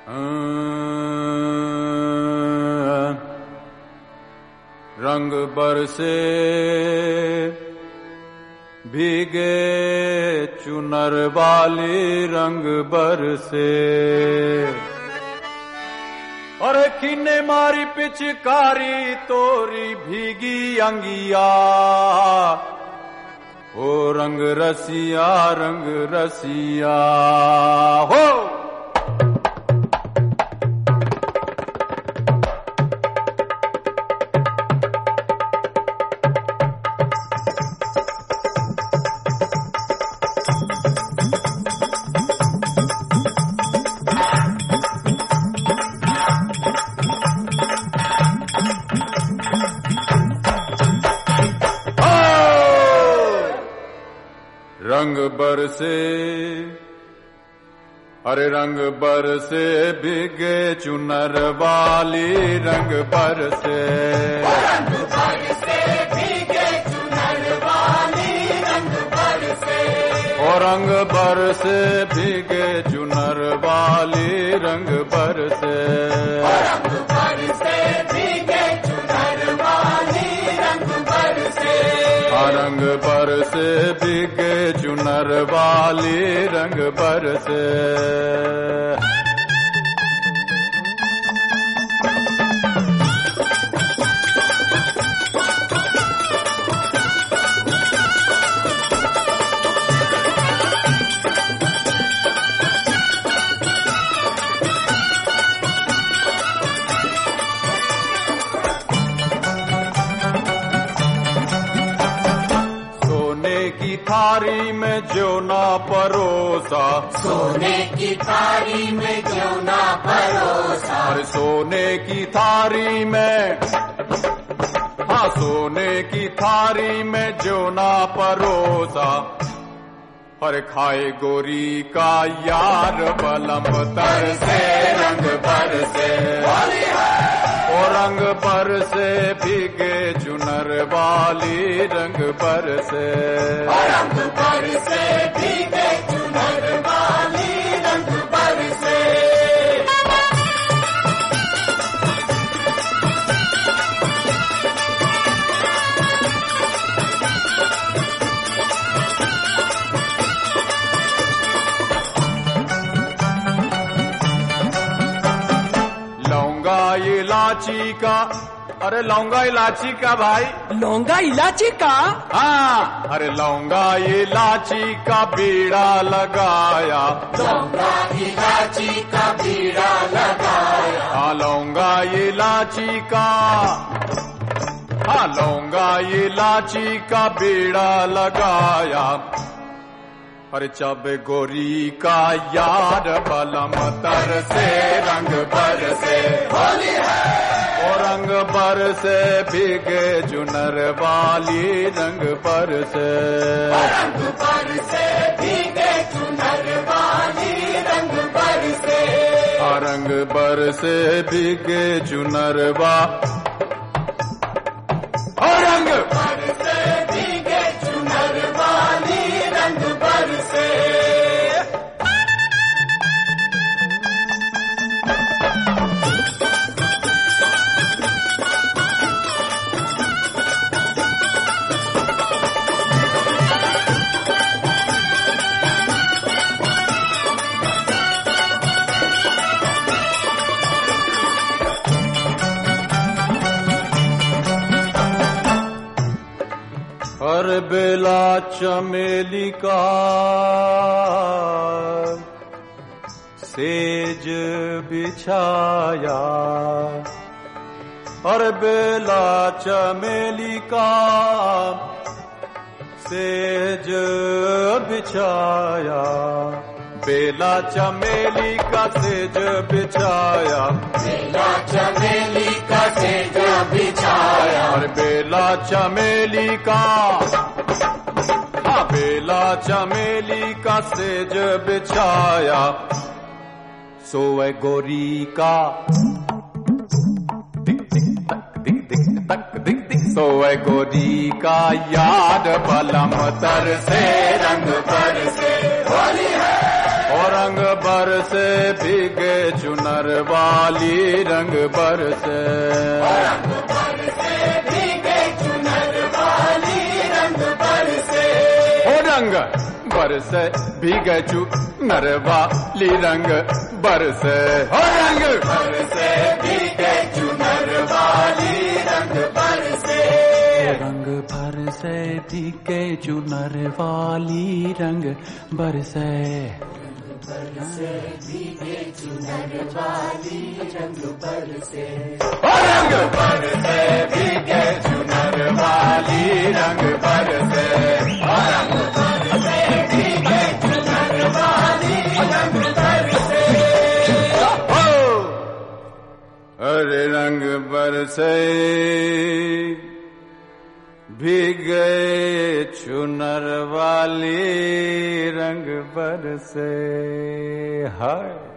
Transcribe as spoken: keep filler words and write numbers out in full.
रंग बरसे भीगे चुनर वाली रंग बरसे, और किन्ने मारी पिचकारी तोरी भीगी अंगिया, ओ रंग रसिया रंग रसिया हो। रंग बरसे, अरे रंग बरसे भीगे चुनर वाली रंग बरसे, रंग बरसे भीगे चुनर वाली रंग बरसे, और रंग बरसे भीगे चुनर वाली रंग बरसे, रंग बरसे भीगे चुनर वाली रंग बरसे, रंग बरसे भीगे चुनर वाली रंग बरसे। थारी में जो ना परोसा, सोने की थारी में जो ना परोसा, अरे सोने की थारी में, हाँ सोने की थारी में जो ना परोसा, हर खाए गोरी का यार बलम तर से रंग बरसे, ओ रंग बरसे भीगे चुनर वाली रंग बरसे, रंग बरसे भीगे चुनर वाली रंग बरसे। लौंगा इलाची का, अरे लौंगा इलाची का भाई, लौंगा इलाची का, हाँ अरे लौंगा इलाची का बीड़ा लगाया, लौंगा इलाची का बीड़ा लगाया, हाँ लौंगा इलाची का, हाँ लौंगा इलाची का बीड़ा लगाया, अरे चब गोरी का यार बलम तर से रंग बरसे, होली है और रंग बरसे भीगे चुनर वाली रंग बरसे, रंग बरसे भीगे चुनर वाली रंग बरसे, रंग बरसे भीगे चुनर वा, और रंग बरसे भीगे चुनर वाली रंग बरसे। हर बेला चमेली का सेज बिछाया, हर बेला चमेली का सेज बिछाया, बेला चमेली का सेज बिछाया, बेला चमेली का सेज बिछाया, और बेला चमेली का, हाँ बेला चमेली का सेज बिछाया, सोए गोरी का दिक दिक तक दिक दिक तक दिक दिक, सोए गोरी का याद बलम तर से रंग बरसे, होली है और रंग बरसे भीगे चुनर वाली रंग बरसे रंग बरसे भीगे चुनर वाली रंग बरसे ओ रंग बरसे भीगे चुनर वाली रंग बरसे हो रंग बरसे भीगे चुनर वाली रंग बरसे रंग बरसे भीगे चुनर वाली रंग बरसे बरसे भीगे चुनर वाली रंग बरसे रंग बरसे भीगे चुनर वाली रंग बरसे रंग बरसे भीगे चुनर वाली रंग बरसे अरे रंग बरसे भीगे चुनर वाली रंग बरसे हाय।